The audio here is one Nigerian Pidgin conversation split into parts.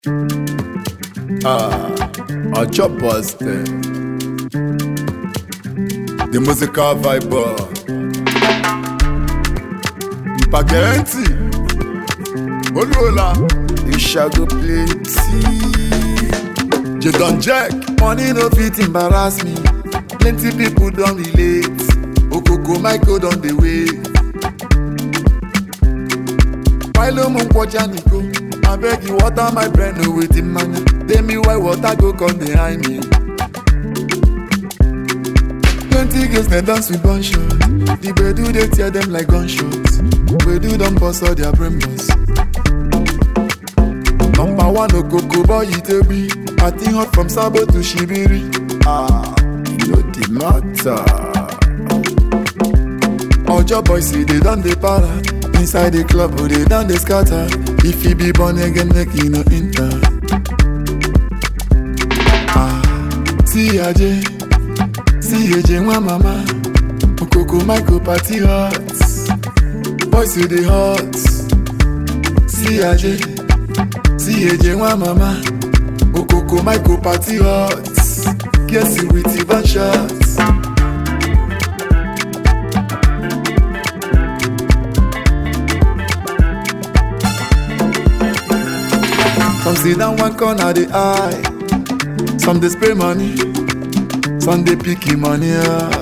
I chop busted. The musical vibe. Spaghetti. Olola. Ishago plenty. You don't jack. Money no fit embarrass me. Plenty people don't relate. Okoko Michael don dey wait. Pilo mo nkwoja niko. Abeg you water my brain no wetin manya. Tell me why water go come behind me. Plenty girls they dance with gunshot. The gbedu they tear them like gunshots. Gbedu don burst all their brain boss. Number one Okoko boy Itebi. Party hot from Sabo to Shibiri. You know the matter. Ojo boys see they done they para. Inside the club oh they done they scatter. If he be born again make he no enter. See AJ one mama. Okoko Michael party hot. Boys see they hot. See AJ one mama. Okoko Michael party hot. Guess you with even shots. Some sit down one corner the eye. Some they spray money. Some they picky money.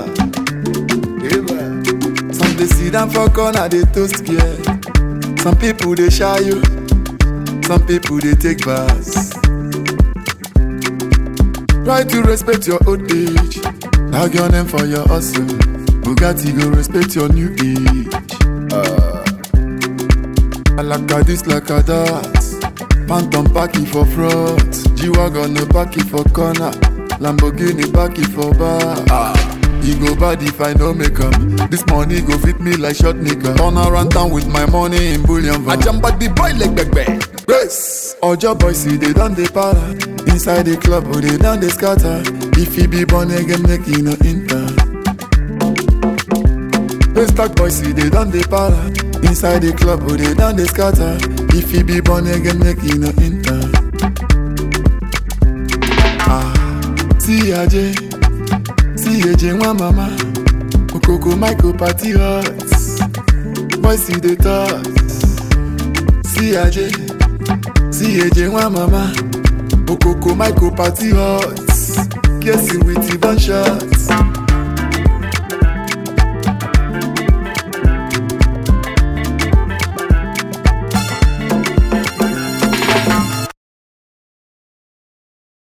Some they sit down for corner they toast scared. Some people they shy you. Some people they take bars. Try to respect your old age. Tag your name for your hustle. Bugatti go respect your new age. I like a this, like a that. Phantom packy for front. G-Wagon no packy for corner. Lamborghini packy for bar. He go bad if I no make 'em. This money go fit me like short nigga. Turn around town with my money in bullion van. I jump at the boy like back. Yes. Ojo boys see they done they para. Inside the club oh they done they scatter. If he be born again make he no enter. Stack boys see they done they para. Inside the club oh they done they scatter. If he be born again make he no enter. See AJ one mama. Okoko Michael party hot. Boys see they talk. See AJ one mama. Okoko Michael party hot. Guess you with even shots.